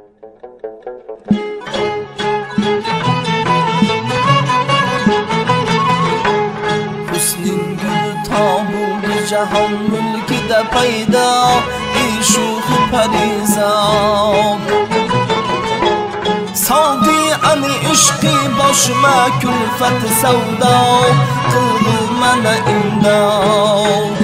Husning guli to bo'ldi jahon mulkida paydo, ishuhi parizod. Savdi ani ishqi boshima kulfat savdo, qildi mana imdod.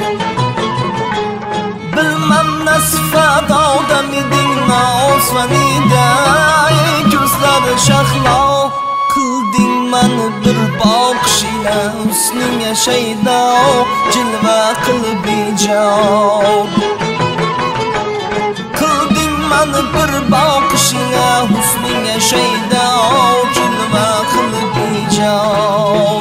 Bilmam nasfada odamiding nosvanida, ko'zlari shahlo, qilding mani bir boqishingla, husninga shaydo, jilva qilib ijod. Qilding mani bir boqishingla, husninga shaydo, jilva qilib ijod.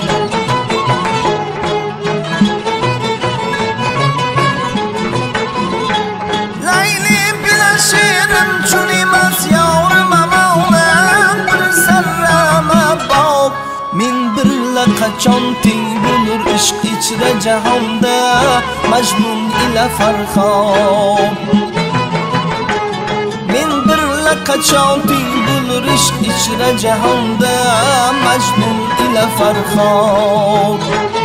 Shirin chunimas yorim amonan, bir sarrama bob. Men birla qachon teng bo'lur ishq ichra jahonda, Majnun ila Farxon. Men birla qachon teng bo'lur ishq ichra jahonda, Majnun ila Farxon.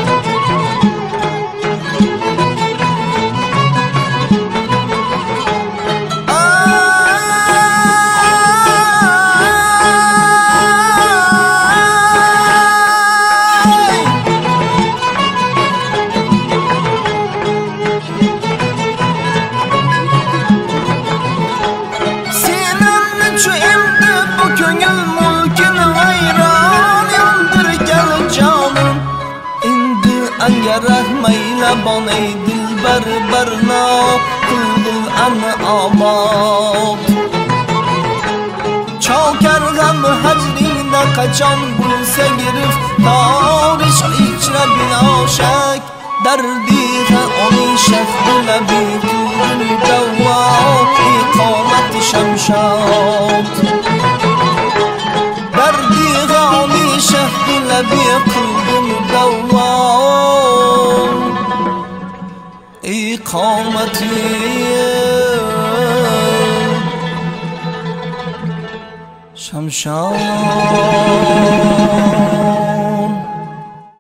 Rahmayla bonay dilbar barno, qildil ani obod. Chokar g'am hajringda qachon bo'lsa giriftor, ishq ichra binoshak, dardiga oning shahla biqul davo, iqomat shamshod. Dardiga oning shahla biqul davo, iqomati shamshod.